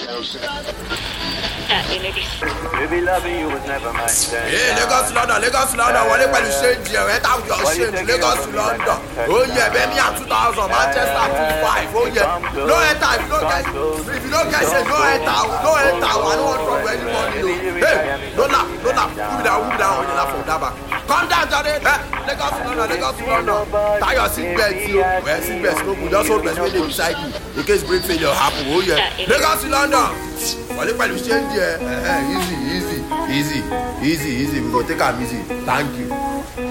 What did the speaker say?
Baby, loving you was never my thing. Hey, Lagos to London, wọlé pẹ̀lú ṣéǹjì ẹ̀ ẹ̀ táwọn yọ̀ ṣéǹjì Lagos to London. Ó yẹ Birmingham 2000, Manchester 25, ó yẹ. No enter if you don't get ṣe no enter, I don't want trouble anybody o. Hey, Lola, who be that ọ̀yìnlá from Daba? Come down jare, Lagos to London. Tie your seatbelt o, well seatbelt no good, just hold person wey dey beside you in case brake failure happen, ó yẹ. Lagos to London, wọlé pẹ̀lú ṣéǹjì ẹ̀ easy, we go take am easy, thank you.